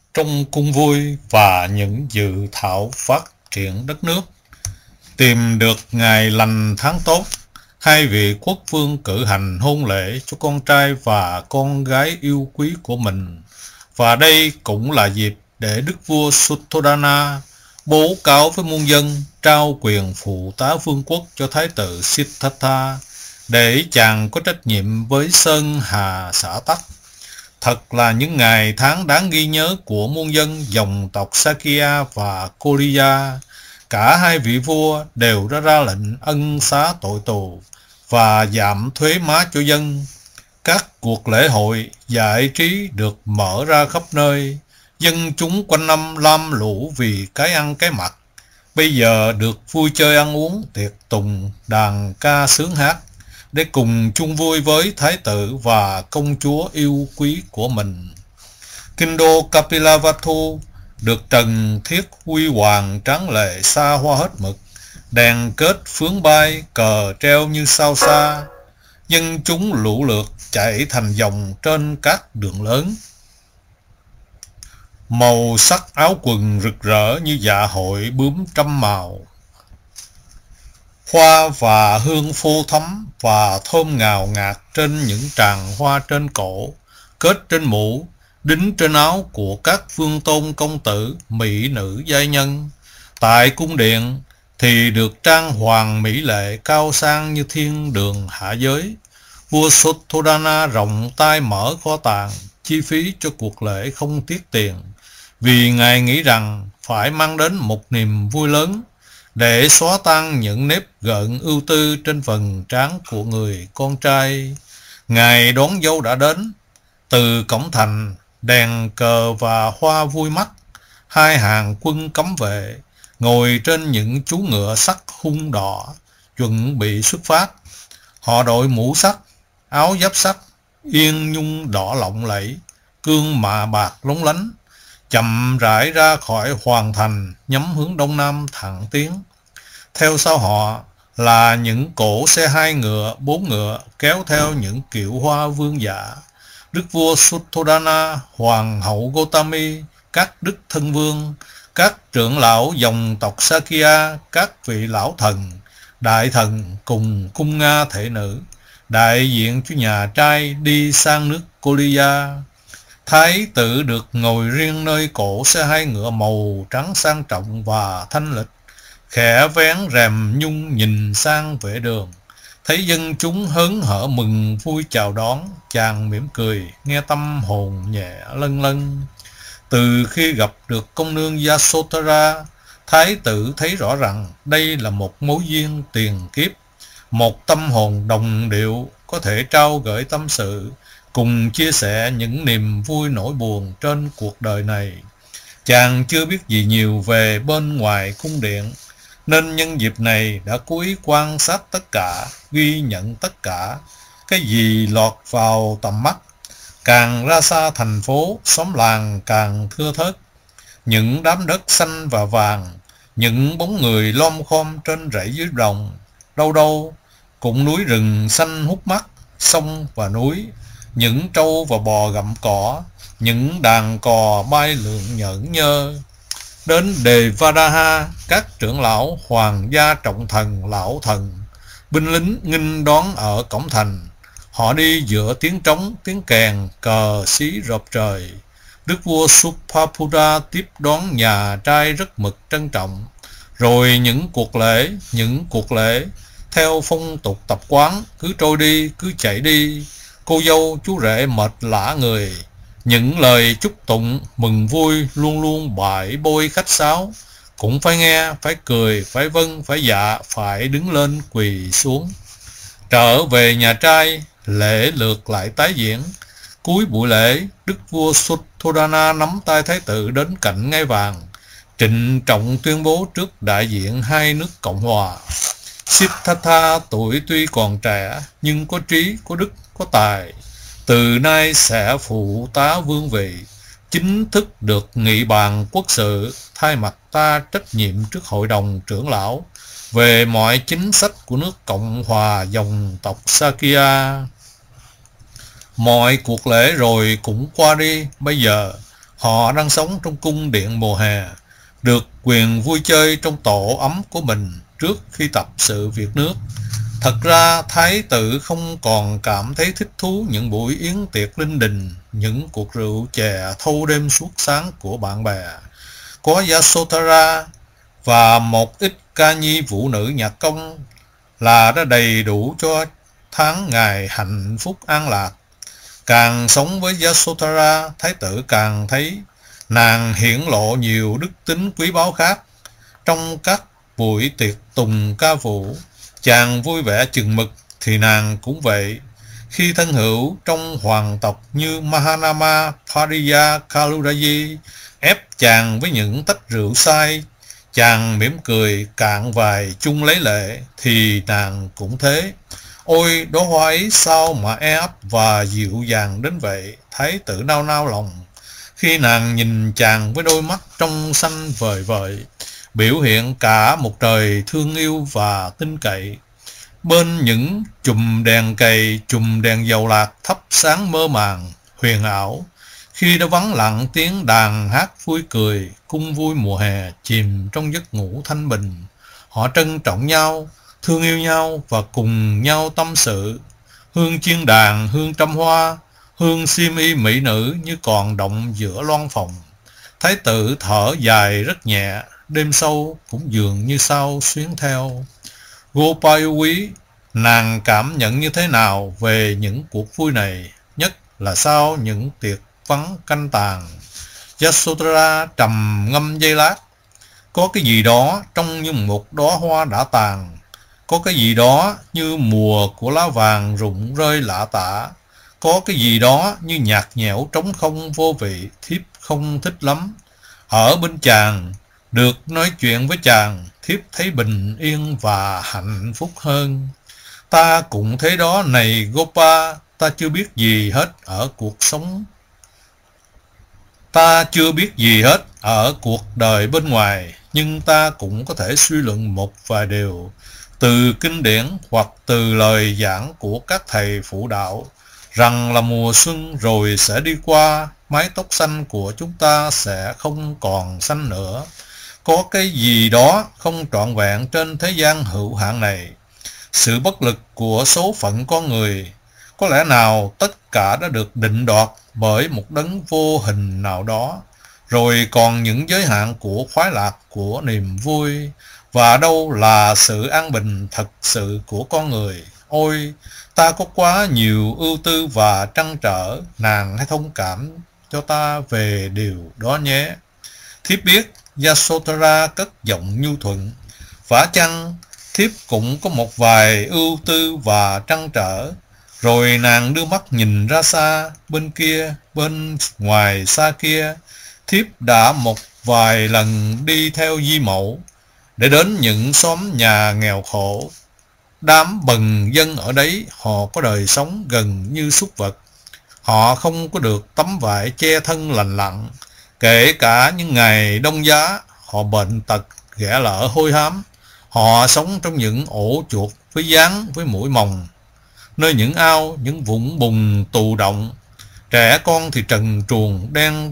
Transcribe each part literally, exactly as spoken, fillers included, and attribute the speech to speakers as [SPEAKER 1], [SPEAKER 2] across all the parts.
[SPEAKER 1] trong cung vui và những dự thảo phát triển đất nước. Tìm được ngày lành tháng tốt, hai vị quốc vương cử hành hôn lễ cho con trai và con gái yêu quý của mình. Và đây cũng là dịp để đức vua Sutthodana bố cáo với muôn dân trao quyền phụ tá vương quốc cho thái tử Siddhartha, để chàng có trách nhiệm với Sơn Hà xã Tắc. Thật là những ngày tháng đáng ghi nhớ của muôn dân dòng tộc Sakya và Koliya. Cả hai vị vua đều đã ra lệnh ân xá tội tù và giảm thuế má cho dân. Các cuộc lễ hội, giải trí được mở ra khắp nơi. Dân chúng quanh năm lam lũ vì cái ăn cái mặc, bây giờ được vui chơi ăn uống, tiệc tùng, đàn ca sướng hát, để cùng chung vui với thái tử và công chúa yêu quý của mình. Kinh đô Kapilavatthu được trần thiết huy hoàng tráng lệ xa hoa hết mực, đèn kết phướng bay, cờ treo như sao xa. Dân chúng lũ lượt chạy thành dòng trên các đường lớn. Màu sắc áo quần rực rỡ như dạ hội bướm trăm màu. Hoa và hương phô thắm và thơm ngào ngạt trên những tràng hoa trên cổ, kết trên mũ, đính trên áo của các vương tôn công tử, mỹ nữ giai nhân. Tại cung điện thì được trang hoàng mỹ lệ cao sang như thiên đường hạ giới. Vua Sutthodana rộng tay mở kho tàng, chi phí cho cuộc lễ không tiếc tiền, vì ngài nghĩ rằng phải mang đến một niềm vui lớn để xóa tan những nếp gợn ưu tư trên phần trán của người con trai. Ngày đón dâu đã đến. Từ cổng thành, đèn cờ và hoa vui mắt. Hai hàng quân cấm vệ ngồi trên những chú ngựa sắt hung đỏ, chuẩn bị xuất phát. Họ đội mũ sắt, áo giáp sắt, yên nhung đỏ lộng lẫy, cương mạ bạc lóng lánh, chậm rãi ra khỏi hoàng thành, nhắm hướng đông nam thẳng tiến. Theo sau họ là những cỗ xe hai ngựa, bốn ngựa kéo theo những kiệu hoa vương giả. Đức vua Sutthodana, hoàng hậu Gotami, các đức thân vương, các trưởng lão dòng tộc Sakya, các vị lão thần, đại thần cùng cung Nga thể nữ, đại diện cho nhà trai đi sang nước Koliya. Thái tử được ngồi riêng nơi cổ xe hai ngựa màu trắng sang trọng và thanh lịch, khẽ vén rèm nhung nhìn sang vệ đường. Thấy dân chúng hớn hở mừng vui chào đón, chàng mỉm cười, nghe tâm hồn nhẹ lân lân. Từ khi gặp được công nương Yasodhara, thái tử thấy rõ rằng đây là một mối duyên tiền kiếp, một tâm hồn đồng điệu có thể trao gửi tâm sự, cùng chia sẻ những niềm vui nỗi buồn trên cuộc đời này. Chàng chưa biết gì nhiều về bên ngoài cung điện, nên nhân dịp này đã cố ý quan sát tất cả, ghi nhận tất cả. Cái gì lọt vào tầm mắt, càng ra xa thành phố, xóm làng càng thưa thớt. Những đám đất xanh và vàng, những bóng người lom khom trên rẫy dưới đồng. Đâu đâu cũng núi rừng xanh hút mắt, sông và núi, những trâu và bò gặm cỏ, những đàn cò bay lượn nhởn nhơ. Đến đề Vadaha, các trưởng lão hoàng gia trọng thần, lão thần, binh lính nghinh đón ở cổng thành. Họ đi giữa tiếng trống, tiếng kèn, cờ xí rộp trời. Đức vua Supapura tiếp đón nhà trai rất mực trân trọng. Rồi những cuộc lễ, những cuộc lễ theo phong tục tập quán cứ trôi đi, cứ chạy đi. Cô dâu chú rể mệt lả người. Những lời chúc tụng mừng vui luôn luôn bãi bôi khách sáo, cũng phải nghe, phải cười, phải vâng, phải dạ, phải đứng lên quỳ xuống. Trở về nhà trai, lễ lượt lại tái diễn. Cuối buổi lễ, đức vua Sutthodana nắm tay thái tử đến cạnh ngai vàng, trịnh trọng tuyên bố trước đại diện hai nước Cộng hòa. Siddhartha tuổi tuy còn trẻ, nhưng có trí, có đức, có tài. Từ nay sẽ phụ tá vương vị, chính thức được nghị bàn quốc sự, thay mặt ta trách nhiệm trước hội đồng trưởng lão về mọi chính sách của nước Cộng hòa dòng tộc Sakya. Mọi cuộc lễ rồi cũng qua đi, bây giờ Họ đang sống trong cung điện mùa hè, được quyền vui chơi trong tổ ấm của mình trước khi tập sự việc nước. Thật ra thái tử không còn cảm thấy thích thú những buổi yến tiệc linh đình, những cuộc rượu chè thâu đêm suốt sáng của bạn bè. Có Yasodhara và một ít ca nhi vũ nữ nhạc công là đã đầy đủ cho tháng ngày hạnh phúc an lạc. Càng sống với Yasodhara, thái tử càng thấy nàng hiển lộ nhiều đức tính quý báu khác. Trong các buổi tiệc tùng ca vũ, chàng vui vẻ chừng mực thì nàng cũng vậy. Khi thân hữu trong hoàng tộc như Mahanama Pariya Kaludaji ép chàng với những tách rượu say, chàng mỉm cười cạn vài chung lấy lệ, thì nàng cũng thế. Ôi, đóa hoa ấy sao mà e ấp và dịu dàng đến vậy. Thái tử nao nao lòng khi nàng nhìn chàng với đôi mắt trong xanh vời vợi, biểu hiện cả một trời thương yêu và tin cậy. Bên những chùm đèn cầy, chùm đèn dầu lạc thắp sáng mơ màng, huyền ảo, khi đã vắng lặng tiếng đàn hát vui cười, cung vui mùa hè chìm trong giấc ngủ thanh bình. Họ trân trọng nhau, thương yêu nhau và cùng nhau tâm sự. Hương chiên đàn, hương trăm hoa, hương xiêm y mỹ nữ như còn động giữa loan phòng. Thái tử thở dài rất nhẹ, đêm sâu cũng dường như sao xuyến theo. Gopayuwi, nàng cảm nhận như thế nào về những cuộc vui này, nhất là sau những tiệc vắng canh tàn? Yasodhara trầm ngâm giây lát. Có cái gì đó trông như một đóa hoa đã tàn, có cái gì đó như mùa của lá vàng rụng rơi lạ tả, có cái gì đó như nhạt nhẽo trống không vô vị, thiếp không thích lắm. Ở bên chàng, được nói chuyện với chàng, thiếp thấy bình yên và hạnh phúc hơn. Ta cũng thế đó này Gopa, ta chưa biết gì hết ở cuộc sống. Ta chưa biết gì hết ở cuộc đời bên ngoài, nhưng ta cũng có thể suy luận một vài điều từ kinh điển hoặc từ lời giảng của các thầy phụ đạo, rằng là mùa xuân rồi sẽ đi qua, mái tóc xanh của chúng ta sẽ không còn xanh nữa. Có cái gì đó không trọn vẹn trên thế gian hữu hạn này. Sự bất lực của số phận con người, có lẽ nào tất cả đã được định đoạt bởi một đấng vô hình nào đó. Rồi còn những giới hạn của khoái lạc, của niềm vui, và đâu là sự an bình thật sự của con người. Ôi, ta có quá nhiều ưu tư và trăn trở, nàng hãy thông cảm cho ta về điều đó nhé. Thiếp biết. Yasodhara cất giọng nhu thuận. Vả chăng thiếp cũng có một vài ưu tư và trăn trở. Rồi nàng đưa mắt nhìn ra xa, bên kia, bên ngoài xa kia, thiếp đã một vài lần đi theo di mẫu để đến những xóm nhà nghèo khổ. Đám bần dân ở đấy họ có đời sống gần như súc vật. Họ không có được tấm vải che thân lành lặn. Kể cả những ngày đông giá, họ bệnh tật, ghẻ lở hôi hám. Họ sống trong những ổ chuột với dáng, với mũi mồng, nơi những ao, những vũng bùn tù động. Trẻ con thì trần truồng đen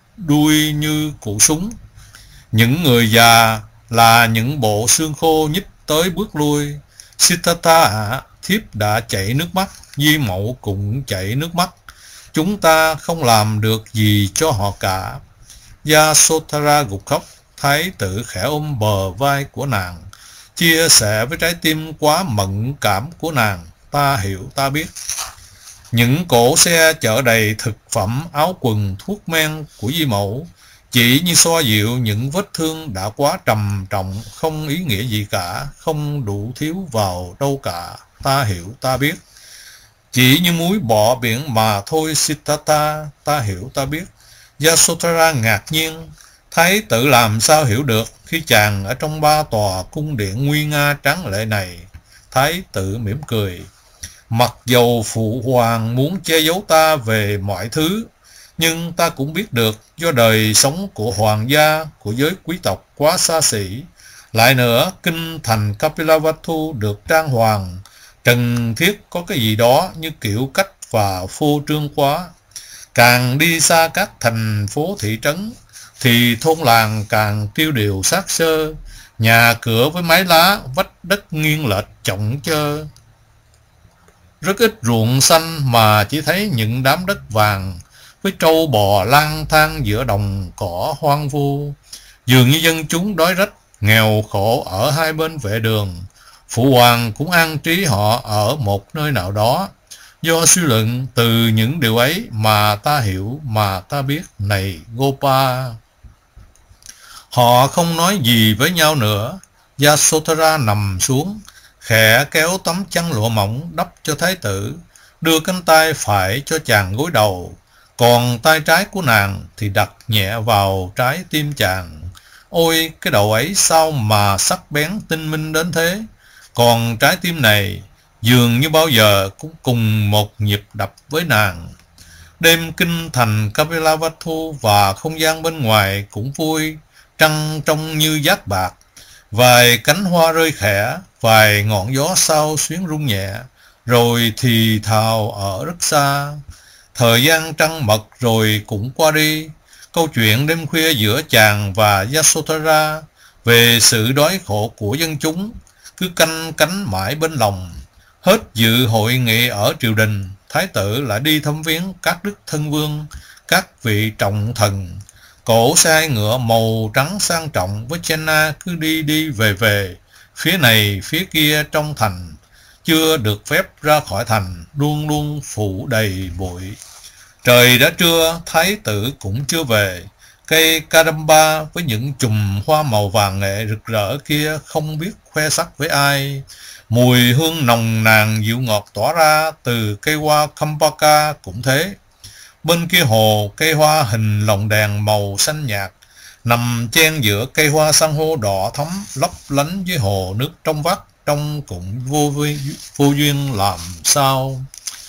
[SPEAKER 1] đuôi như cụ súng. Những người già là những bộ xương khô nhích tới bước lui. Siddhartha ạ, thiếp đã chảy nước mắt, di mẫu cũng chảy nước mắt. Chúng ta không làm được gì cho họ cả. Yasodhara gục khóc. Thái tử khẽ ôm bờ vai của nàng, chia sẻ với trái tim quá mẫn cảm của nàng. Ta hiểu, ta biết. Những cỗ xe chở đầy thực phẩm, áo quần, thuốc men của di mẫu chỉ như xoa dịu những vết thương đã quá trầm trọng, không ý nghĩa gì cả, không đủ thiếu vào đâu cả. Ta hiểu, ta biết. Chỉ như muối bỏ biển mà thôi Siddhartha, ta hiểu, ta biết. Yasodhara ngạc nhiên. Thái tử làm sao hiểu được khi chàng ở trong ba tòa cung điện nguy nga tráng lệ này? Thái tử mỉm cười. Mặc dầu phụ hoàng muốn che giấu ta về mọi thứ, nhưng ta cũng biết được do đời sống của hoàng gia, của giới quý tộc quá xa xỉ. Lại nữa, kinh thành Kapilavatthu được trang hoàng, cần thiết có cái gì đó như kiểu cách và phô trương quá. Càng đi xa các thành phố thị trấn thì thôn làng càng tiêu điều xác xơ, nhà cửa với mái lá, vách đất nghiêng lệch chồng chơ. Rất ít ruộng xanh mà chỉ thấy những đám đất vàng với trâu bò lang thang giữa đồng cỏ hoang vu. Dường như dân chúng đói rách, nghèo khổ ở hai bên vệ đường. Phụ hoàng cũng an trí họ ở một nơi nào đó. Do suy luận từ những điều ấy mà ta hiểu, mà ta biết này Gopa. Họ không nói gì với nhau nữa. Yasodhara nằm xuống, khẽ kéo tấm chăn lụa mỏng đắp cho thái tử, đưa cánh tay phải cho chàng gối đầu, còn tay trái của nàng thì đặt nhẹ vào trái tim chàng. Ôi, cái đầu ấy sao mà sắc bén tinh minh đến thế. Còn trái tim này dường như bao giờ cũng cùng một nhịp đập với nàng. Đêm kinh thành Kapilavatthu và không gian bên ngoài cũng vui, trăng trông như giác bạc. Vài cánh hoa rơi khẽ, vài ngọn gió sao xuyến rung nhẹ, rồi thì thào ở rất xa. Thời gian trăng mật rồi cũng qua đi. Câu chuyện đêm khuya giữa chàng và Yasodhara về sự đói khổ của dân chúng cứ canh cánh mãi bên lòng. Hết dự hội nghị ở triều đình, thái tử lại đi thăm viếng các đức thân vương, các vị trọng thần. Cổ xe ngựa màu trắng sang trọng với Chenna cứ đi đi về về, phía này phía kia trong thành, chưa được phép ra khỏi thành, luôn luôn phủ đầy bụi. Trời đã trưa, thái tử cũng chưa về. Cây Kadamba với những chùm hoa màu vàng nghệ rực rỡ kia không biết khoe sắc với ai. Mùi hương nồng nàn dịu ngọt tỏa ra từ cây hoa Kampaka cũng thế. Bên kia hồ, cây hoa hình lồng đèn màu xanh nhạt nằm chen giữa cây hoa san hô đỏ thắm lấp lánh với hồ nước trong vắt, trông cũng vô, vô duyên làm sao.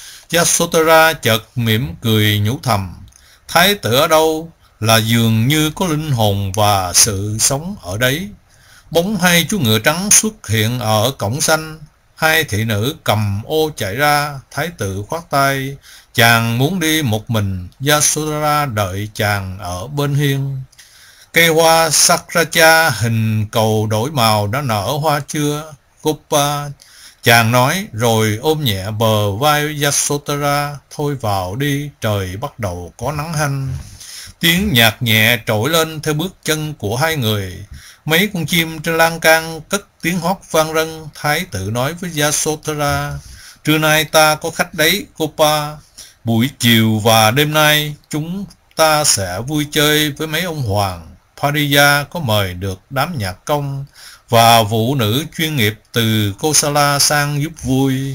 [SPEAKER 1] Yasodhara chợt mỉm cười nhủ thầm, thái tử ở đâu là dường như có linh hồn và sự sống ở đấy. Bóng hai chú ngựa trắng xuất hiện ở cổng xanh, hai thị nữ cầm ô chạy ra. Thái tử khoát tay, chàng muốn đi một mình. Yasodhara đợi chàng ở bên hiên. Cây hoa Sakracha hình cầu đổi màu đã nở hoa chưa, Gopa? Chàng nói rồi ôm nhẹ bờ vai Yasodhara. Thôi vào đi, trời bắt đầu có nắng hanh. Tiếng nhạc nhẹ trỗi lên theo bước chân của hai người. Mấy con chim trên lan can cất tiếng hót vang rân. Thái tử nói với Yasodhara, trưa nay ta có khách đấy, Gopa. Buổi chiều và đêm nay chúng ta sẽ vui chơi với mấy ông hoàng. Pariya có mời được đám nhạc công và vũ nữ chuyên nghiệp từ Kosala sang giúp vui.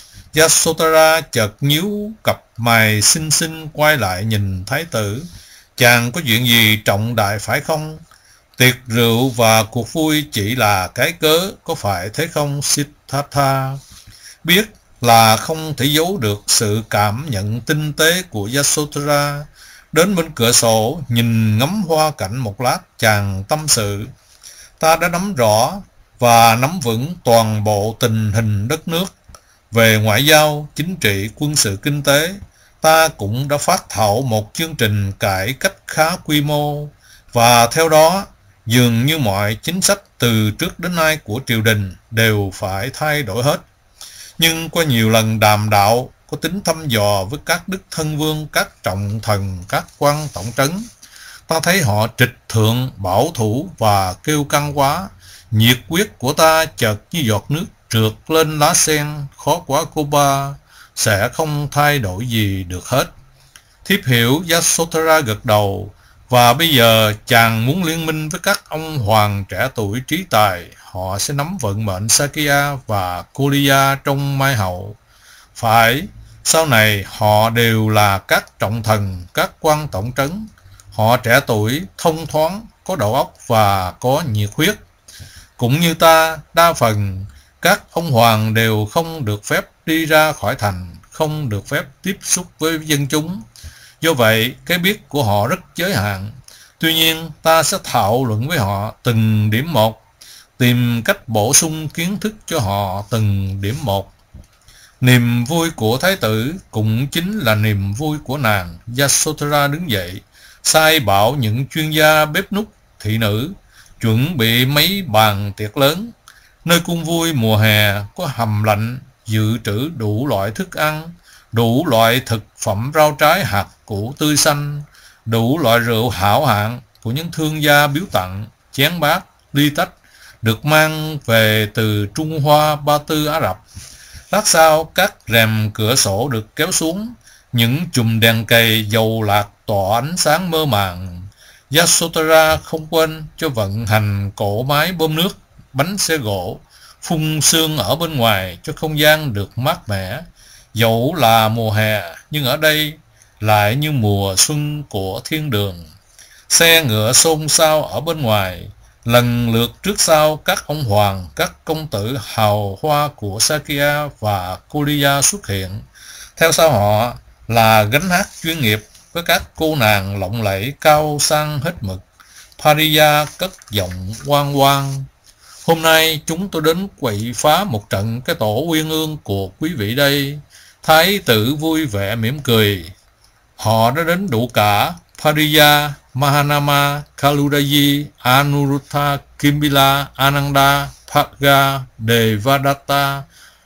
[SPEAKER 1] Yasodhara chợt nhíu cặp mày xinh xinh quay lại nhìn thái tử. Chàng có chuyện gì trọng đại phải không? Tiệc rượu và cuộc vui chỉ là cái cớ, có phải thế không Siddhartha? Biết là không thể giấu được sự cảm nhận tinh tế của Yasodhara. Đến bên cửa sổ nhìn ngắm hoa cảnh một lát, chàng tâm sự, ta đã nắm rõ và nắm vững toàn bộ tình hình đất nước. Về ngoại giao, chính trị, quân sự, kinh tế, ta cũng đã phát thảo một chương trình cải cách khá quy mô, và theo đó dường như mọi chính sách từ trước đến nay của triều đình đều phải thay đổi hết. Nhưng qua nhiều lần đàm đạo có tính thăm dò với các đức thân vương, các trọng thần, các quan tổng trấn, ta thấy họ trịch thượng, bảo thủ và kêu căng quá. Nhiệt quyết của ta chợt như giọt nước trượt lên lá sen, khó quá cô ba, sẽ không thay đổi gì được hết. Thiếp hiểu. Yasodhara gật đầu. Và bây giờ chàng muốn liên minh với các ông hoàng trẻ tuổi trí tài. Họ sẽ nắm vận mệnh Sakya và Koliya trong mai hậu. Phải, sau này họ đều là các trọng thần, các quan tổng trấn. Họ trẻ tuổi, thông thoáng, có đầu óc và có nhiệt huyết. Cũng như ta, đa phần các ông hoàng đều không được phép đi ra khỏi thành, không được phép tiếp xúc với dân chúng. Do vậy, cái biết của họ rất giới hạn. Tuy nhiên, ta sẽ thảo luận với họ từng điểm một, tìm cách bổ sung kiến thức cho họ từng điểm một. Niềm vui của thái tử cũng chính là niềm vui của nàng. Yasodhara đứng dậy, sai bảo những chuyên gia bếp núc, thị nữ chuẩn bị mấy bàn tiệc lớn. Nơi cung vui mùa hè có hầm lạnh, dự trữ đủ loại thức ăn, đủ loại thực phẩm rau trái hạt củ tươi xanh, đủ loại rượu hảo hạng của những thương gia biếu tặng, chén bát, ly tách được mang về từ Trung Hoa, Ba Tư, Ả Rập. Lát sau, các rèm cửa sổ được kéo xuống, những chùm đèn cầy dầu lạc tỏa ánh sáng mơ màng. Yasodhara không quên cho vận hành cỗ máy bơm nước, bánh xe gỗ, phun sương ở bên ngoài cho không gian được mát mẻ. Dẫu là mùa hè, nhưng ở đây lại như mùa xuân của thiên đường. Xe ngựa xôn xao ở bên ngoài, lần lượt trước sau các ông hoàng, các công tử hào hoa của Sakya và Koliya xuất hiện. Theo sau họ là gánh hát chuyên nghiệp với các cô nàng lộng lẫy cao sang hết mực. Pariya cất giọng oang oang: "Hôm nay chúng tôi đến quậy phá một trận cái tổ uyên ương của quý vị đây." Thái tử vui vẻ mỉm cười: "Họ đã đến đủ cả. Pariya, Mahanama, Kaludaji, Anuruddha, Kimbila, Ananda, Bhaga, Devadatta,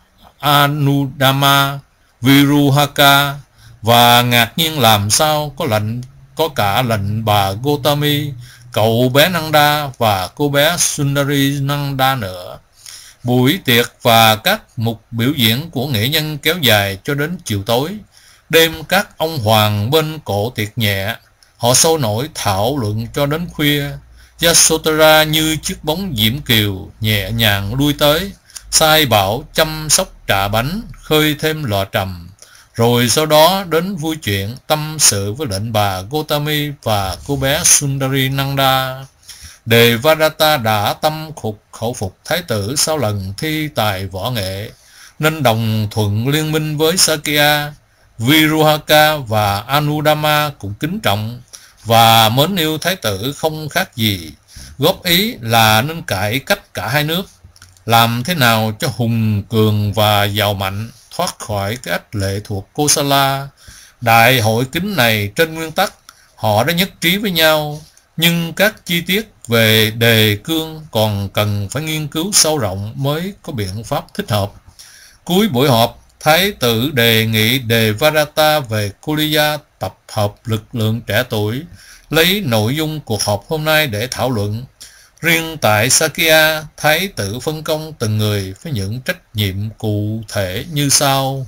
[SPEAKER 1] Anudama, Viruhaka, và ngạc nhiên làm sao có lệnh có cả lệnh bà Gotami, cậu bé Nanda và cô bé Sundari Nanda nữa." Buổi tiệc và các mục biểu diễn của nghệ nhân kéo dài cho đến chiều tối. Đêm các ông hoàng bên cổ tiệc nhẹ, họ sôi nổi thảo luận cho đến khuya. Yasodhara như chiếc bóng diễm kiều nhẹ nhàng lui tới, sai bảo chăm sóc trà bánh, khơi thêm lọ trầm, rồi sau đó đến vui chuyện tâm sự với lệnh bà Gotami và cô bé Sundari Nanda. Devadatta đã tâm khục khẩu phục thái tử sau lần thi tài võ nghệ, nên đồng thuận liên minh với Sakya. Viruhaka và Anudama cũng kính trọng và mến yêu thái tử không khác gì, góp ý là nên cải cách cả hai nước, làm thế nào cho hùng cường và giàu mạnh thoát khỏi cái ách lệ thuộc Kosala. Đại hội kính này trên nguyên tắc họ đã nhất trí với nhau, nhưng các chi tiết về đề cương còn cần phải nghiên cứu sâu rộng mới có biện pháp thích hợp. Cuối buổi họp, thái tử đề nghị Devadatta về Koliya tập hợp lực lượng trẻ tuổi, lấy nội dung cuộc họp hôm nay để thảo luận. Riêng tại Sakya, thái tử phân công từng người với những trách nhiệm cụ thể như sau.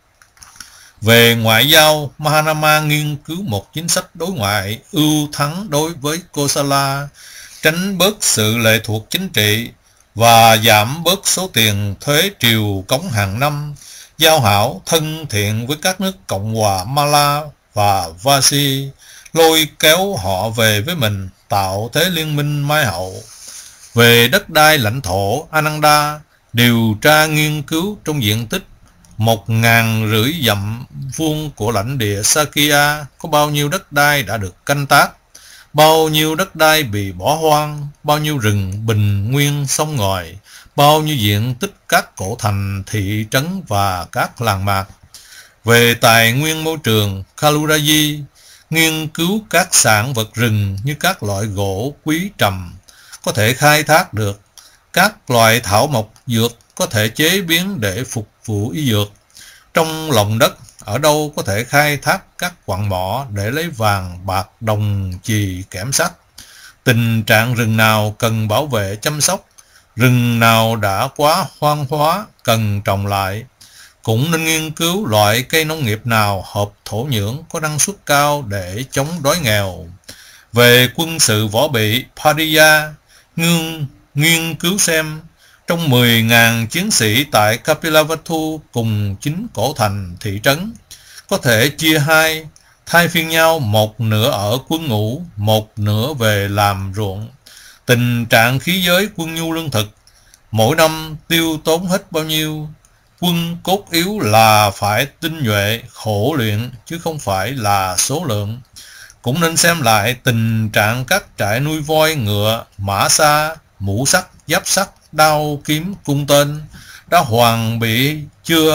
[SPEAKER 1] Về ngoại giao, Mahanama nghiên cứu một chính sách đối ngoại ưu thắng đối với Kosala, tránh bớt sự lệ thuộc chính trị và giảm bớt số tiền thuế triều cống hàng năm, giao hảo thân thiện với các nước Cộng hòa Mala và Vasi, lôi kéo họ về với mình, tạo thế liên minh mai hậu. Về đất đai lãnh thổ, Ananda điều tra nghiên cứu trong diện tích một ngàn rưỡi dặm vuông của lãnh địa Sakya có bao nhiêu đất đai đã được canh tác, bao nhiêu đất đai bị bỏ hoang, bao nhiêu rừng bình nguyên sông ngòi, bao nhiêu diện tích các cổ thành, thị trấn và các làng mạc. Về tài nguyên môi trường, Kaludaji nghiên cứu các sản vật rừng như các loại gỗ quý trầm có thể khai thác được, các loại thảo mộc dược có thể chế biến để phục vụ y dược. Trong lòng đất, ở đâu có thể khai thác các quặng mỏ để lấy vàng, bạc, đồng, chì, kẽm sắt. Tình trạng rừng nào cần bảo vệ chăm sóc, rừng nào đã quá hoang hóa cần trồng lại. Cũng nên nghiên cứu loại cây nông nghiệp nào hợp thổ nhưỡng có năng suất cao để chống đói nghèo. Về quân sự võ bị, Pariya nghiên, nghiên cứu xem trong mười nghìn chiến sĩ tại Kapilavatthu cùng chín cổ thành thị trấn có thể chia hai, thay phiên nhau, một nửa ở quân ngũ, một nửa về làm ruộng. Tình trạng khí giới quân nhu lương thực, mỗi năm tiêu tốn hết bao nhiêu. Quân cốt yếu là phải tinh nhuệ, khổ luyện, chứ không phải là số lượng. Cũng nên xem lại tình trạng các trại nuôi voi, ngựa, mã xa, mũ sắt, giáp sắt, đao kiếm, cung tên đã hoàn bị chưa,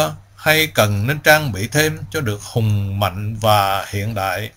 [SPEAKER 1] hay cần nên trang bị thêm cho được hùng mạnh và hiện đại?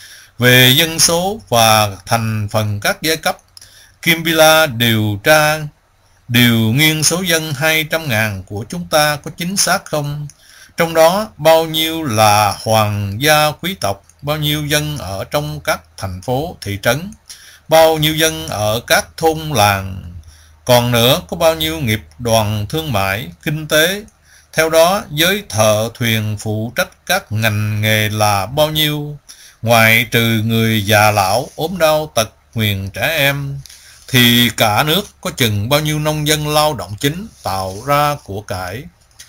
[SPEAKER 1] Về dân số và thành phần các giai cấp, Kimbila điều tra điều nghiên số dân hai trăm ngàn của chúng ta có chính xác không? Trong đó bao nhiêu là hoàng gia quý tộc, bao nhiêu dân ở trong các thành phố, thị trấn, bao nhiêu dân ở các thôn làng, còn nữa có bao nhiêu nghiệp đoàn thương mại, kinh tế. Theo đó, giới thợ thuyền phụ trách các ngành nghề là bao nhiêu? Ngoài trừ người già lão, ốm đau, tật nguyền, trẻ em, thì cả nước có chừng bao nhiêu nông dân lao động chính tạo ra của cải.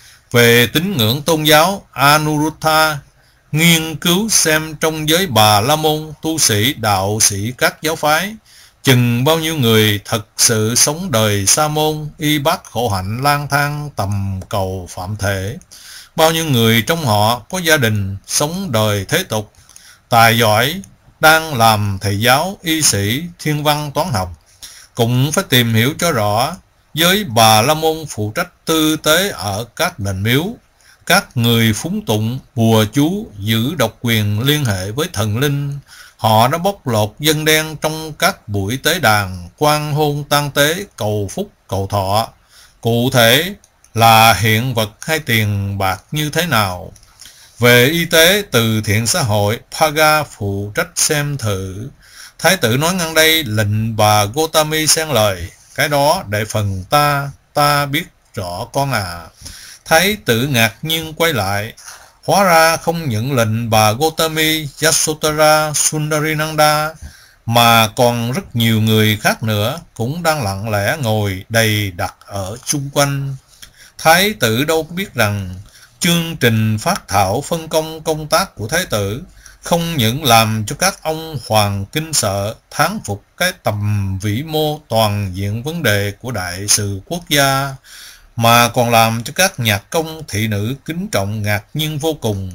[SPEAKER 1] Về tín ngưỡng tôn giáo, Anuruddha nghiên cứu xem trong giới Bà La Môn, tu sĩ, đạo sĩ các giáo phái, chừng bao nhiêu người thật sự sống đời sa môn, y bát khổ hạnh, lang thang tầm cầu phạm thể. Bao nhiêu người trong họ có gia đình, sống đời thế tục, tài giỏi, đang làm thầy giáo, y sĩ, thiên văn, toán học. Cũng phải tìm hiểu cho rõ. Giới Bà La Môn phụ trách tư tế ở các đền miếu, các người phúng tụng, bùa chú, giữ độc quyền liên hệ với thần linh. Họ đã bóc lột dân đen trong các buổi tế đàn, quan hôn tang tế, cầu phúc, cầu thọ. Cụ thể là hiện vật hay tiền bạc như thế nào? Về y tế, từ thiện xã hội, Paga phụ trách xem thử. Thái tử nói ngang đây, lệnh bà Gotami xen lời: cái đó để phần ta, ta biết rõ con à. Thái tử ngạc nhiên quay lại. Hóa ra không những lệnh bà Gotami, Yasodhara, Sundarinanda, mà còn rất nhiều người khác nữa cũng đang lặng lẽ ngồi đầy đặt ở xung quanh. Thái tử đâu có biết rằng chương trình phát thảo phân công công tác của thái tử không những làm cho các ông hoàng kinh sợ, thán phục cái tầm vĩ mô toàn diện vấn đề của đại sự quốc gia, mà còn làm cho các nhạc công thị nữ kính trọng ngạc nhiên vô cùng.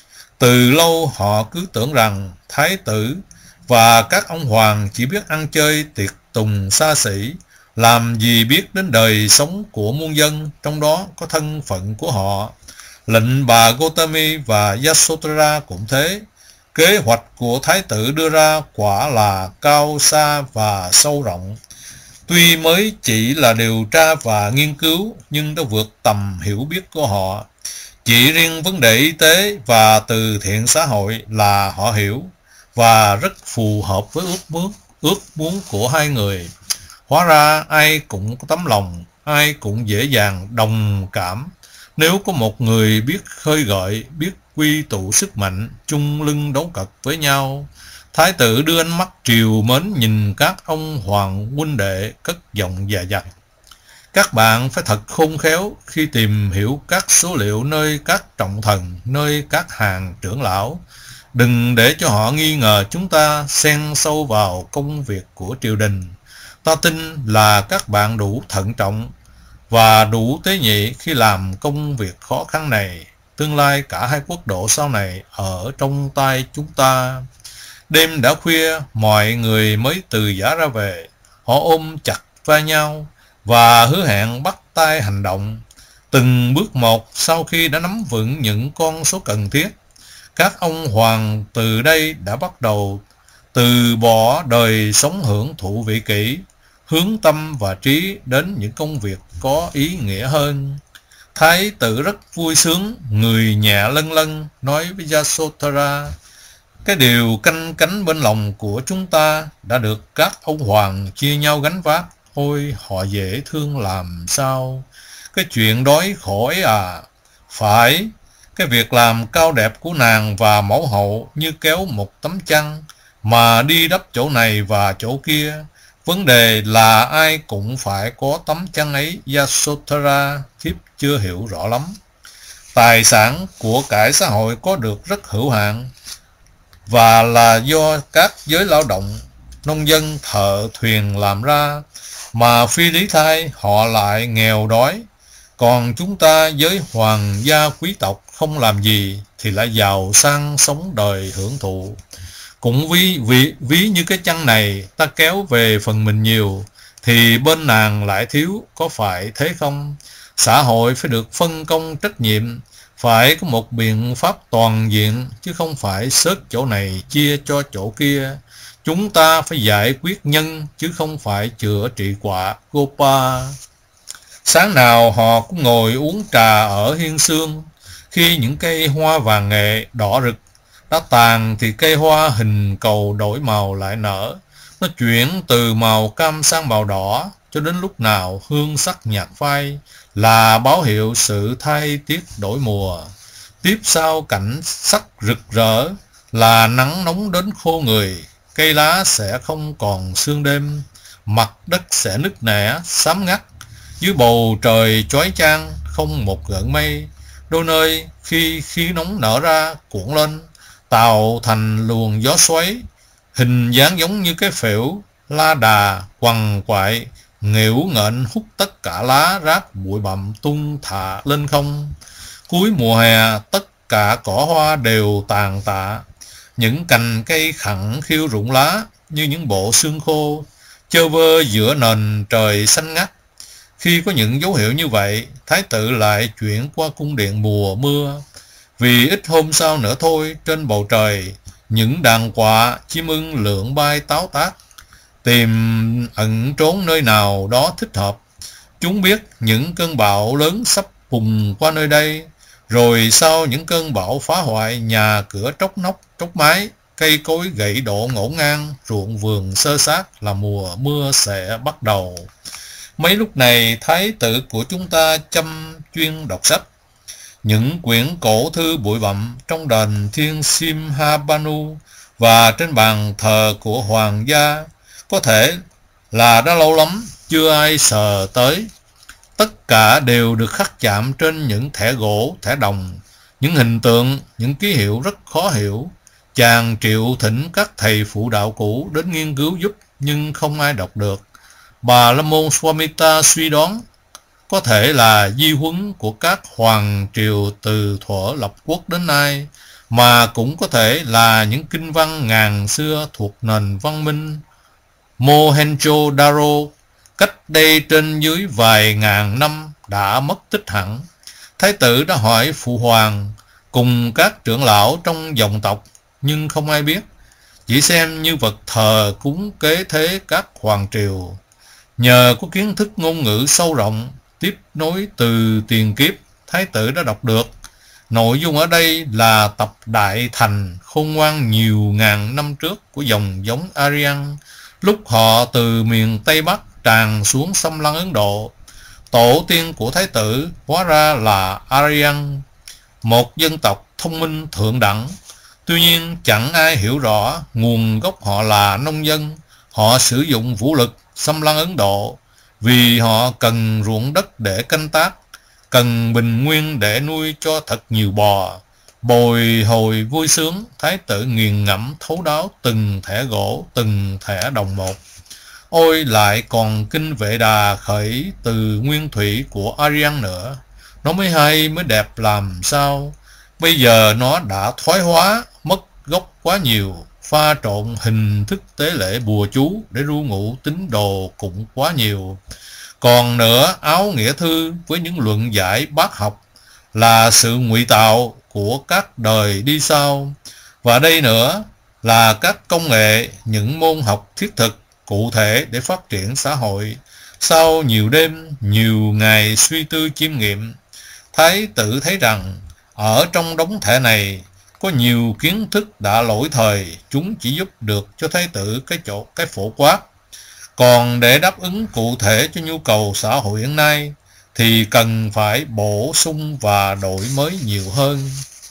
[SPEAKER 1] Từ lâu họ cứ tưởng rằng thái tử và các ông hoàng chỉ biết ăn chơi tiệc tùng xa xỉ, làm gì biết đến đời sống của muôn dân, trong đó có thân phận của họ. Lệnh bà Gotami và Yasodhara cũng thế. Kế hoạch của thái tử đưa ra quả là cao xa và sâu rộng. Tuy mới chỉ là điều tra và nghiên cứu, nhưng đã vượt tầm hiểu biết của họ. Chỉ riêng vấn đề y tế và từ thiện xã hội là họ hiểu, và rất phù hợp với ước muốn, ước muốn của hai người. Hóa ra ai cũng có tấm lòng, ai cũng dễ dàng đồng cảm. Nếu có một người biết khơi gợi, biết quy tụ sức mạnh, chung lưng đấu cật với nhau. Thái tử đưa ánh mắt triều mến nhìn các ông hoàng huynh đệ, cất giọng dè dặt: các bạn phải thật khôn khéo khi tìm hiểu các số liệu nơi các trọng thần, nơi các hàng trưởng lão. Đừng để cho họ nghi ngờ chúng ta xen sâu vào công việc của triều đình. Ta tin là các bạn đủ thận trọng và đủ tế nhị khi làm công việc khó khăn này. Tương lai cả hai quốc độ sau này ở trong tay chúng ta. Đêm đã khuya, mọi người mới từ giã ra về. Họ ôm chặt vai nhau và hứa hẹn bắt tay hành động. Từng bước một, sau khi đã nắm vững những con số cần thiết, các ông hoàng từ đây đã bắt đầu từ bỏ đời sống hưởng thụ vị kỷ, hướng tâm và trí đến những công việc có ý nghĩa hơn. Thái tử rất vui sướng, người nhẹ lân lân, nói với Yasodhara: cái điều canh cánh bên lòng của chúng ta đã được các ông hoàng chia nhau gánh vác. Ôi, họ dễ thương làm sao. Cái chuyện đói khổ ấy à. Phải, cái việc làm cao đẹp của nàng và mẫu hậu như kéo một tấm chăn mà đi đắp chỗ này và chỗ kia. Vấn đề là ai cũng phải có tấm chăn ấy. Yasodhara, thiếp chưa hiểu rõ lắm. Tài sản của cải xã hội có được rất hữu hạn, và là do các giới lao động, nông dân, thợ thuyền làm ra, mà phi lý thai họ lại nghèo đói. Còn chúng ta giới hoàng gia quý tộc không làm gì thì lại giàu sang sống đời hưởng thụ. Cũng ví, ví, ví như cái chăn này, ta kéo về phần mình nhiều thì bên nàng lại thiếu, có phải thế không? Xã hội phải được phân công trách nhiệm, Phải có một biện pháp toàn diện, chứ không phải xớt chỗ này chia cho chỗ kia. Chúng ta phải giải quyết nhân, chứ không phải chữa trị quả. Gopa. Sáng nào họ cũng ngồi uống trà ở hiên sương. Khi những cây hoa vàng nghệ đỏ rực đã tàn thì cây hoa hình cầu đổi màu lại nở. Nó chuyển từ màu cam sang màu đỏ, cho đến lúc nào hương sắc nhạt phai là báo hiệu sự thay tiết đổi mùa. Tiếp sau cảnh sắc rực rỡ là nắng nóng đến khô người. Cây lá sẽ không còn sương đêm, mặt đất sẽ nứt nẻ xám ngắt. Dưới bầu trời chói chang không một gợn mây. Đôi nơi khi khí nóng nở ra cuộn lên, tạo thành luồng gió xoáy, hình dáng giống như cái phễu la đà quằn quại, nghễu nghện hút tất cả lá rác bụi bặm tung thả lên không. Cuối mùa hè, tất cả cỏ hoa đều tàn tạ. Những cành cây khẳng khiu rụng lá như những bộ xương khô, chơ vơ giữa nền trời xanh ngắt. Khi có những dấu hiệu như vậy, thái tử lại chuyển qua cung điện mùa mưa. Vì ít hôm sau nữa thôi, trên bầu trời, những đàn quạ, chim ưng lượn bay táo tác, tìm ẩn trốn nơi nào đó thích hợp. Chúng biết những cơn bão lớn sắp bùng qua nơi đây. Rồi sau những cơn bão phá hoại nhà cửa tróc nóc tróc mái, cây cối gãy đổ ngổn ngang, ruộng vườn xơ xác là mùa mưa sẽ bắt đầu. Mấy lúc này thái tử của chúng ta chăm chuyên đọc sách. Những quyển cổ thư bụi bặm trong đền Thiên Simhabanu và trên bàn thờ của hoàng gia có thể là đã lâu lắm chưa ai sờ tới. Tất cả đều được khắc chạm trên những thẻ gỗ, thẻ đồng, những hình tượng, những ký hiệu rất khó hiểu. Chàng triệu thỉnh các thầy phụ đạo cũ đến nghiên cứu giúp, nhưng không ai đọc được. Bà La Môn Swamita suy đoán có thể là di huấn của các hoàng triều từ thuở lập quốc đến nay, mà cũng có thể là những kinh văn ngàn xưa thuộc nền văn minh Mohenjo-daro cách đây trên dưới vài ngàn năm đã mất tích hẳn. Thái tử đã hỏi phụ hoàng cùng các trưởng lão trong dòng tộc, nhưng không ai biết, chỉ xem như vật thờ cúng kế thế các hoàng triều. Nhờ có kiến thức ngôn ngữ sâu rộng tiếp nối từ tiền kiếp, thái tử đã đọc được. Nội dung ở đây là tập đại thành khôn ngoan nhiều ngàn năm trước của dòng giống Aryan, lúc họ từ miền Tây Bắc tràn xuống xâm lăng Ấn Độ. Tổ tiên của thái tử hóa ra là Aryan, một dân tộc thông minh thượng đẳng. Tuy nhiên chẳng ai hiểu rõ nguồn gốc họ là nông dân. Họ sử dụng vũ lực xâm lăng Ấn Độ vì họ cần ruộng đất để canh tác, cần bình nguyên để nuôi cho thật nhiều bò. Bồi hồi vui sướng, thái tử nghiền ngẫm thấu đáo từng thẻ gỗ, từng thẻ đồng một. Ôi lại còn kinh Vệ Đà khởi từ nguyên thủy của Aryan nữa. Nó mới hay, mới đẹp làm sao. Bây giờ nó đã thoái hóa, mất gốc quá nhiều. Pha trộn hình thức tế lễ bùa chú để ru ngụ tín đồ cũng quá nhiều. Còn nữa, áo nghĩa thư với những luận giải bác học là sự ngụy tạo của các đời đi sau. Và đây nữa là các công nghệ, những môn học thiết thực cụ thể để phát triển xã hội. Sau nhiều đêm, nhiều ngày suy tư chiêm nghiệm, thái tử thấy rằng ở trong đống thẻ này có nhiều kiến thức đã lỗi thời, chúng chỉ giúp được cho thái tử cái chỗ cái phổ quát. Còn để đáp ứng cụ thể cho nhu cầu xã hội hiện nay thì cần phải bổ sung và đổi mới nhiều hơn.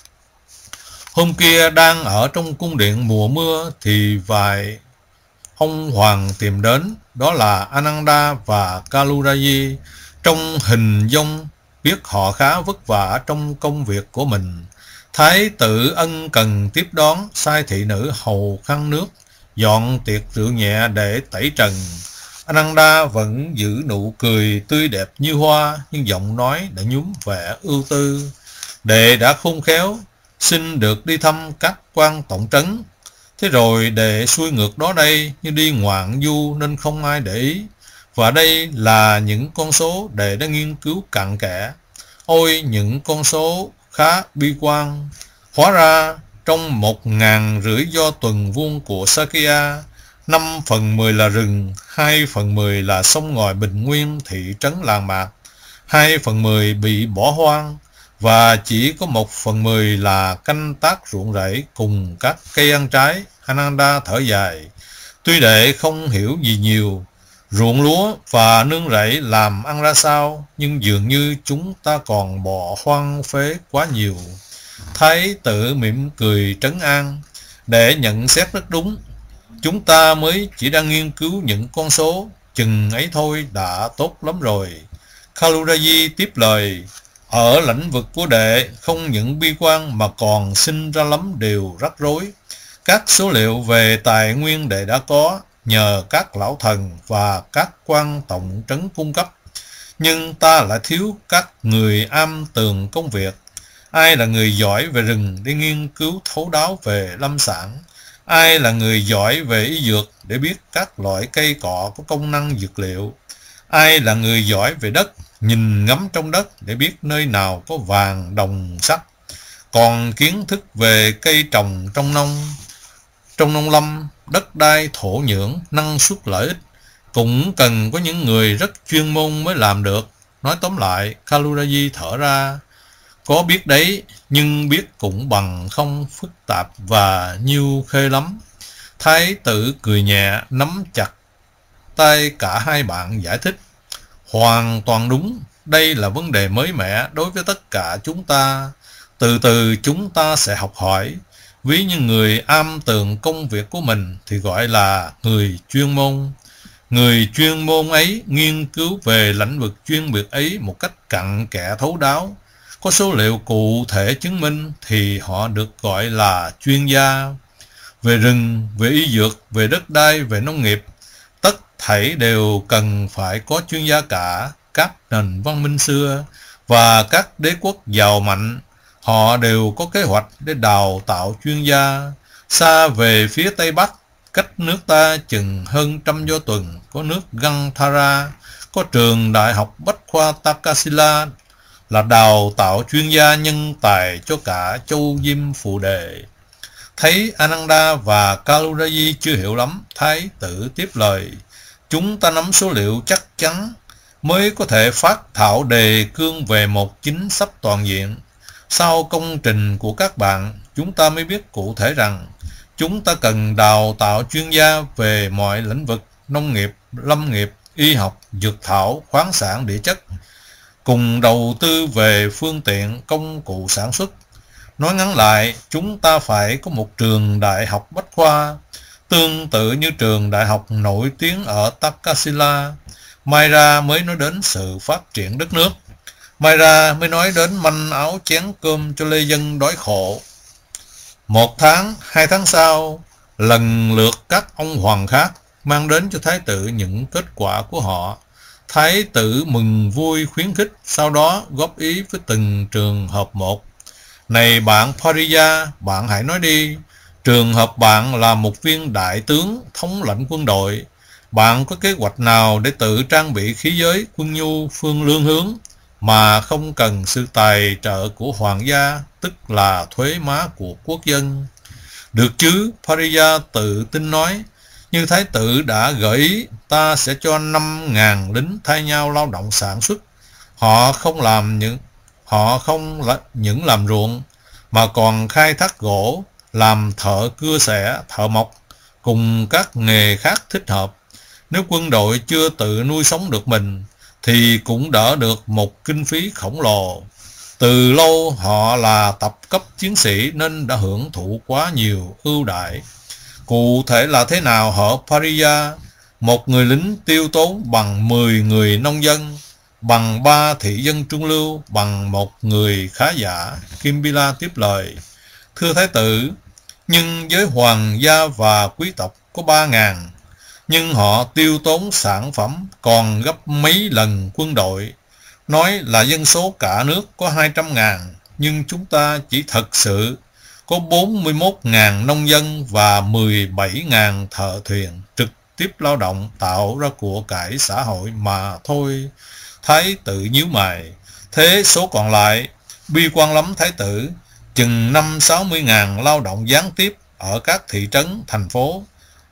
[SPEAKER 1] Hôm kia đang ở trong cung điện mùa mưa thì vài ông hoàng tìm đến, đó là Ananda và Kaluraji. Trong hình dung biết họ khá vất vả trong công việc của mình. Thái tử ân cần tiếp đón, sai thị nữ hầu khăn nước, dọn tiệc rượu nhẹ để tẩy trần. Ananda vẫn giữ nụ cười tươi đẹp như hoa, nhưng giọng nói đã nhuốm vẻ ưu tư. Đệ đã khôn khéo, xin được đi thăm các quan tổng trấn. Thế rồi đệ xuôi ngược đó đây như đi ngoạn du nên không ai để ý. Và đây là những con số đệ đã nghiên cứu cặn kẽ. Ôi những con số khá bi quan. Hóa ra trong một ngàn rưỡi do tuần vuông của Sakya, năm phần mười là rừng, hai phần mười là sông ngòi bình nguyên thị trấn làng mạc, hai phần mười bị bỏ hoang, và chỉ có một phần mười là canh tác ruộng rẫy cùng các cây ăn trái. Ananda thở dài. Tuy đệ không hiểu gì nhiều ruộng lúa và nương rẫy làm ăn ra sao, nhưng dường như chúng ta còn bỏ hoang phế quá nhiều. Thái tử mỉm cười trấn an. Để nhận xét rất đúng. Chúng ta mới chỉ đang nghiên cứu những con số, chừng ấy thôi đã tốt lắm rồi. Kaluraji tiếp lời. Ở lĩnh vực của đệ, không những bi quan mà còn sinh ra lắm điều rắc rối. Các số liệu về tài nguyên đệ đã có, nhờ các lão thần và các quan tổng trấn cung cấp. Nhưng ta lại thiếu các người am tường công việc. Ai là người giỏi về rừng để nghiên cứu thấu đáo về lâm sản? Ai là người giỏi về y dược để biết các loại cây cọ có công năng dược liệu? Ai là người giỏi về đất, nhìn ngắm trong đất để biết nơi nào có vàng, đồng, sắt? Còn kiến thức về cây trồng trong nông, trong nông lâm, đất đai, thổ nhưỡng, năng suất lợi ích cũng cần có những người rất chuyên môn mới làm được. Nói tóm lại, Kaluraji thở ra. Có biết đấy, nhưng biết cũng bằng không, phức tạp và nhiêu khê lắm. Thái tử cười nhẹ, nắm chặt tay cả hai bạn giải thích. Hoàn toàn đúng, đây là vấn đề mới mẻ đối với tất cả chúng ta. Từ từ chúng ta sẽ học hỏi. Ví như người am tường công việc của mình thì gọi là người chuyên môn. Người chuyên môn ấy nghiên cứu về lĩnh vực chuyên biệt ấy một cách cặn kẽ thấu đáo, có số liệu cụ thể chứng minh thì họ được gọi là chuyên gia. Về rừng, về y dược, về đất đai, về nông nghiệp, tất thảy đều cần phải có chuyên gia cả. Các nền văn minh xưa và các đế quốc giàu mạnh, họ đều có kế hoạch để đào tạo chuyên gia. Xa về phía Tây Bắc, cách nước ta chừng hơn trăm do tuần, có nước Gandhara, có trường đại học Bách khoa Takasila là đào tạo chuyên gia nhân tài cho cả châu Diêm Phù Đề. Thấy Ananda và Kaluraji chưa hiểu lắm, Thái tử tiếp lời. Chúng ta nắm số liệu chắc chắn mới có thể phát thảo đề cương về một chính sách toàn diện. Sau công trình của các bạn, chúng ta mới biết cụ thể rằng chúng ta cần đào tạo chuyên gia về mọi lĩnh vực nông nghiệp, lâm nghiệp, y học, dược thảo, khoáng sản, địa chất, cùng đầu tư về phương tiện, công cụ sản xuất. Nói ngắn lại, chúng ta phải có một trường đại học bách khoa, tương tự như trường đại học nổi tiếng ở Takasila. Mai ra mới nói đến sự phát triển đất nước. Mai ra mới nói đến manh áo chén cơm cho lê dân đói khổ. Một tháng, hai tháng sau, lần lượt các ông hoàng khác mang đến cho thái tử những kết quả của họ. Thái tử mừng vui khuyến khích, sau đó góp ý với từng trường hợp một. Này bạn Pariya, bạn hãy nói đi. Trường hợp bạn là một viên đại tướng, thống lãnh quân đội. Bạn có kế hoạch nào để tự trang bị khí giới, quân nhu, phương lương hướng mà không cần sự tài trợ của hoàng gia, tức là thuế má của quốc dân? Được chứ, Pariya tự tin nói. Như thái tử đã gợi ý, ta sẽ cho năm ngàn lính thay nhau lao động sản xuất. Họ không làm những họ không là những làm ruộng mà còn khai thác gỗ, làm thợ cưa xẻ, thợ mộc cùng các nghề khác thích hợp. Nếu quân đội chưa tự nuôi sống được mình thì cũng đỡ được một kinh phí khổng lồ. Từ lâu họ là tập cấp chiến sĩ nên đã hưởng thụ quá nhiều ưu đãi. Cụ thể là thế nào hả Pariya? Một người lính tiêu tốn bằng mười người nông dân, bằng ba thị dân trung lưu, bằng một người khá giả. Kimbila tiếp lời. Thưa thái tử, nhưng với hoàng gia và quý tộc có ba ngàn, nhưng họ tiêu tốn sản phẩm còn gấp mấy lần quân đội. Nói là dân số cả nước có hai trăm ngàn, nhưng chúng ta chỉ thật sự có bốn mươi mốt ngàn nông dân và mười bảy ngàn thợ thuyền trực tiếp lao động tạo ra của cải xã hội mà thôi. Thái tử nhíu mày. Thế số còn lại, Bi quan lắm thái tử, chừng năm sáu mươi ngàn lao động gián tiếp ở các thị trấn, thành phố,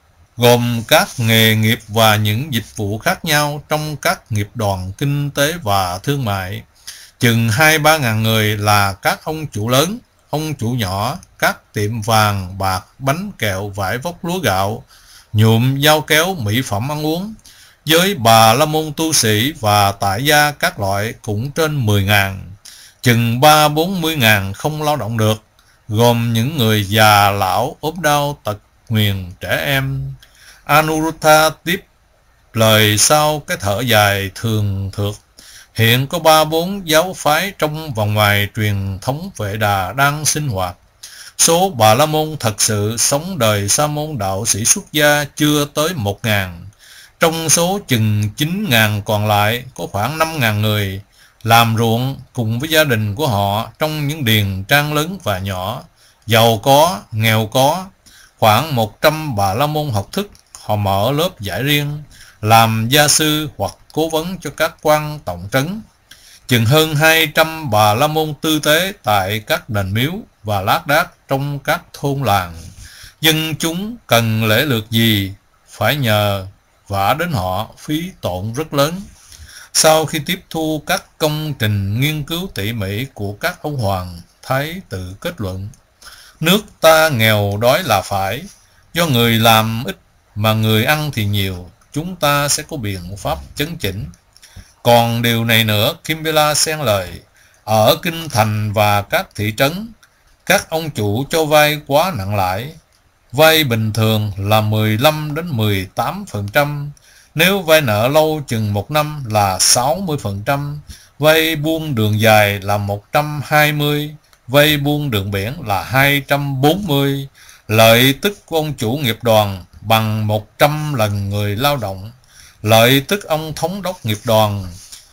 [SPEAKER 1] gồm các nghề nghiệp và những dịch vụ khác nhau trong các nghiệp đoàn kinh tế và thương mại. Chừng hai ba ngàn người là các ông chủ lớn, ông chủ nhỏ, các tiệm vàng, bạc, bánh kẹo, vải vóc, lúa gạo, nhuộm, dao kéo, mỹ phẩm ăn uống. Với bà la môn tu sĩ và tại gia các loại cũng trên mười ngàn. Chừng ba bốn mươi ngàn không lao động được, gồm những người già lão, ốm đau, tật nguyền, trẻ em. Anuruddha tiếp lời sau cái thở dài thường thượt. Hiện có ba bốn giáo phái trong và ngoài truyền thống Vệ Đà đang sinh hoạt. Số Bà La Môn thật sự sống đời sa môn đạo sĩ xuất gia chưa tới một ngàn. Trong số chừng chín ngàn còn lại có khoảng năm ngàn người làm ruộng cùng với gia đình của họ trong những điền trang lớn và nhỏ, giàu có, nghèo có. Khoảng một trăm Bà La Môn học thức, họ mở lớp dạy riêng, làm gia sư hoặc cố vấn cho các quan tổng trấn. Chừng hơn hai trăm Bà La Môn tư tế tại các đền miếu và lác đác trong các thôn làng. Dân chúng cần lễ lượt gì phải nhờ vả đến họ, phí tổn rất lớn. Sau khi tiếp thu các công trình nghiên cứu tỉ mỉ của các ông hoàng, Thái tử kết luận: nước ta nghèo đói là phải, do người làm ít mà người ăn thì nhiều, chúng ta sẽ có biện pháp chấn chỉnh. Còn điều này nữa, Kimbila xen lời: ở kinh thành và các thị trấn, các ông chủ cho vay quá nặng lãi. Vay bình thường là mười lăm đến mười tám phần trăm, nếu vay nợ lâu chừng một năm là sáu mươi phần trăm, vay buôn đường dài là một trăm hai mươi, vay buôn đường biển là hai trăm bốn mươi. Lợi tức của ông chủ nghiệp đoàn bằng một trăm lần người lao động. Lợi tức ông thống đốc nghiệp đoàn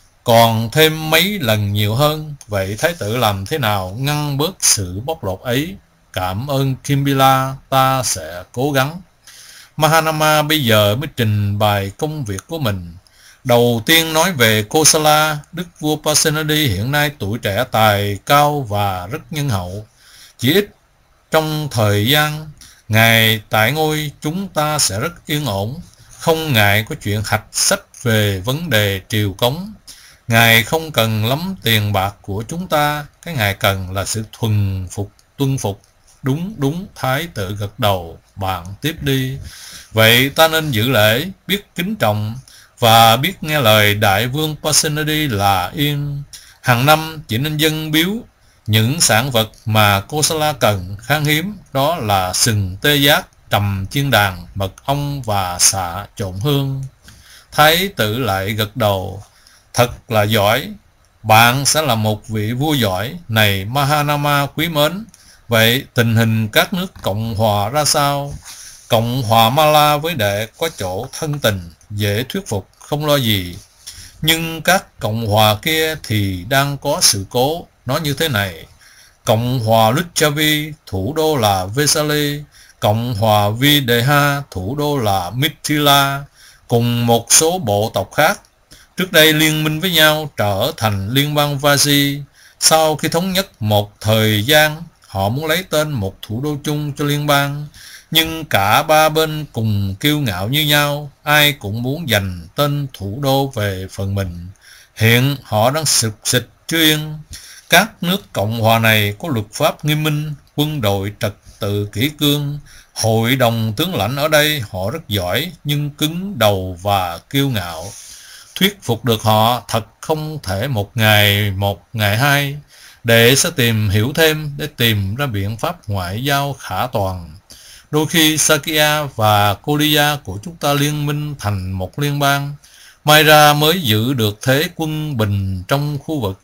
[SPEAKER 1] còn thêm mấy lần nhiều hơn. Vậy thái tử làm thế nào ngăn bớt sự bóc lột ấy? Cảm ơn Kimbila, ta sẽ cố gắng. Mahanama bây giờ mới trình bày công việc của mình. Đầu tiên nói về Kosala. Đức vua Pasenadi hiện nay tuổi trẻ, tài cao và rất nhân hậu. Chỉ ít trong thời gian Ngài tại ngôi, chúng ta sẽ rất yên ổn, không ngại có chuyện hạch sách về vấn đề triều cống. Ngài không cần lắm tiền bạc của chúng ta, cái Ngài cần là sự thuần phục, tuân phục. Đúng, đúng, thái tử gật đầu. Bạn tiếp đi. Vậy ta nên giữ lễ, biết kính trọng và biết nghe lời đại vương Pasenadi là yên. Hàng năm chỉ nên dâng biếu những sản vật mà Kosala cần khan hiếm, đó là sừng tê giác, trầm chiên đàn, mật ong và xạ trộn hương. Thái tử lại gật đầu. Thật là giỏi, bạn sẽ là một vị vua giỏi. Này Mahanama quý mến, vậy tình hình các nước Cộng hòa ra sao? Cộng hòa Mala với đệ có chỗ thân tình, dễ thuyết phục, không lo gì. Nhưng các cộng hòa kia thì đang có sự cố. Nó như thế này: Cộng hòa Licchavi, thủ đô là Vesali; Cộng hòa Videha, thủ đô là Mithila, cùng một số bộ tộc khác. Trước đây liên minh với nhau trở thành liên bang Vaji. Sau khi thống nhất một thời gian, họ muốn lấy tên một thủ đô chung cho liên bang. Nhưng cả ba bên cùng kiêu ngạo như nhau, ai cũng muốn giành tên thủ đô về phần mình. Hiện họ đang sụp xịt chưa yên. Các nước cộng hòa này có luật pháp nghiêm minh, quân đội trật tự kỷ cương. Hội đồng tướng lãnh ở đây họ rất giỏi nhưng cứng đầu và kiêu ngạo. Thuyết phục được họ thật không thể một ngày một ngày hai. Đệ sẽ tìm hiểu thêm để tìm ra biện pháp ngoại giao khả toàn. Đôi khi Sakya và Koliya của chúng ta liên minh thành một liên bang, may ra mới giữ được thế quân bình trong khu vực.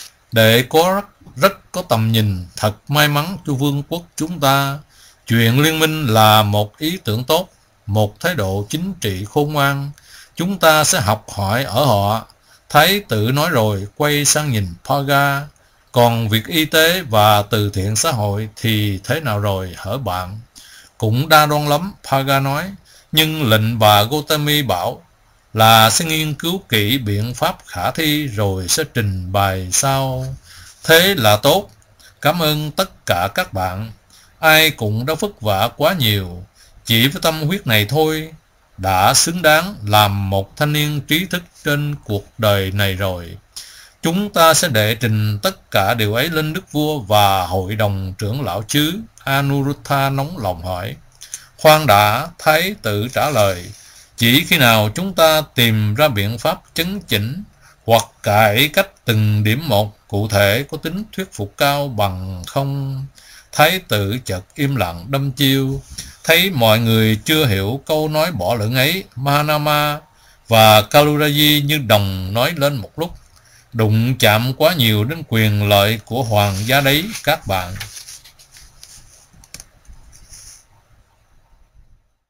[SPEAKER 1] Đệ có rất, rất có tầm nhìn, thật may mắn cho vương quốc chúng ta. Chuyện liên minh là một ý tưởng tốt, một thái độ chính trị khôn ngoan. Chúng ta sẽ học hỏi ở họ. Thái tử nói rồi quay sang nhìn Paga. Còn việc y tế và từ thiện xã hội thì thế nào rồi hở bạn? Cũng đa đoan lắm, Paga nói. Nhưng lệnh bà Gotami bảo là sẽ nghiên cứu kỹ biện pháp khả thi rồi sẽ trình bày sau. Thế là tốt. Cảm ơn tất cả các bạn. Ai cũng đã vất vả quá nhiều. Chỉ với tâm huyết này thôi đã xứng đáng làm một thanh niên trí thức trên cuộc đời này rồi. Chúng ta sẽ đệ trình tất cả điều ấy lên đức vua và hội đồng trưởng lão chứ? Anuruddha nóng lòng hỏi. Khoan đã, Thái tử trả lời. Chỉ khi nào chúng ta tìm ra biện pháp chấn chỉnh hoặc cải cách từng điểm một cụ thể có tính thuyết phục cao, bằng không. Thái tử chợt im lặng đâm chiêu. Thấy mọi người chưa hiểu câu nói bỏ lửng ấy, Mahanama và Kaluraji như đồng nói lên một lúc. Đụng chạm quá nhiều đến quyền lợi của hoàng gia đấy các bạn.